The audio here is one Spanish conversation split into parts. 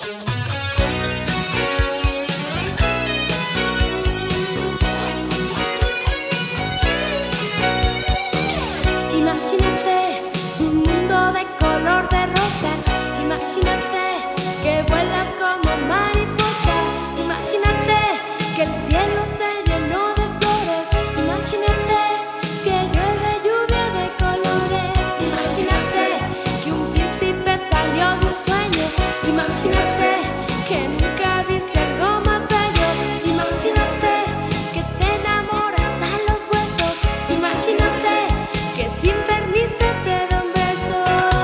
Imagínate un mundo de color de rosa. Imagínate que vuelas como mariposa. Imagínate que el cielo se llenó de flores. Imagínate que llueve lluvia de colores. Imagínate que un príncipe salió de un sueño. Imagínate que nunca viste algo más bello. Imagínate que te enamora hasta los huesos. Imagínate que sin permiso te da un beso.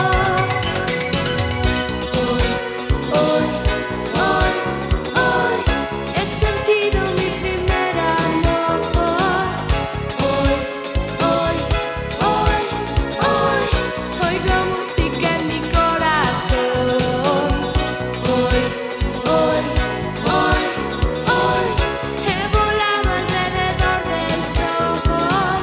Hoy he sentido mi primer amor. Oigo música en mi corazón. Hoy he volado alrededor del sol.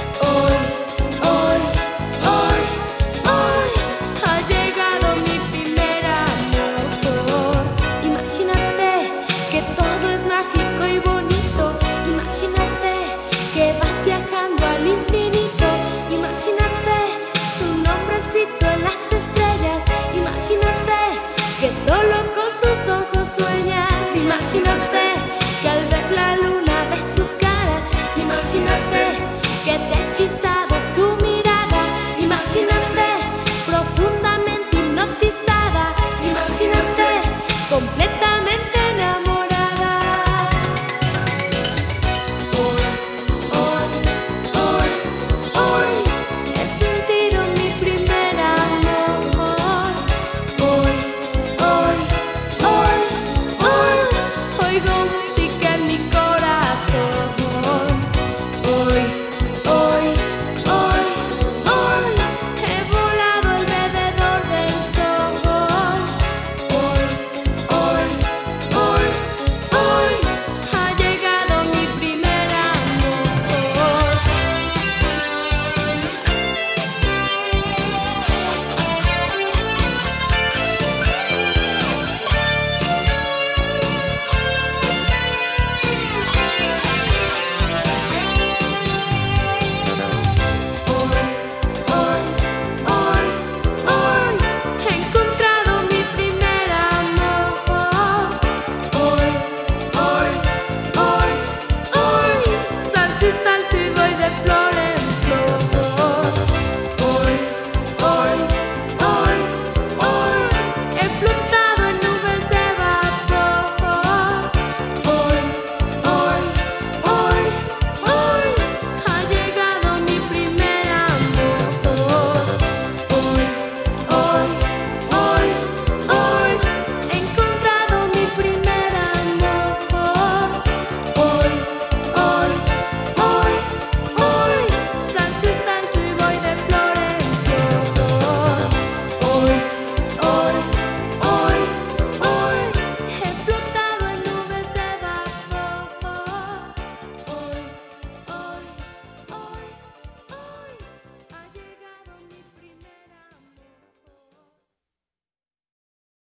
Hoy ha llegado mi primer amor. Imagínate que todo es mágico y bonito. Imagínate que vas viajando al infinito. Imagínate su nombre escrito en las estrellas. Imagínate que solo con sus ojos sueñas. Imagínate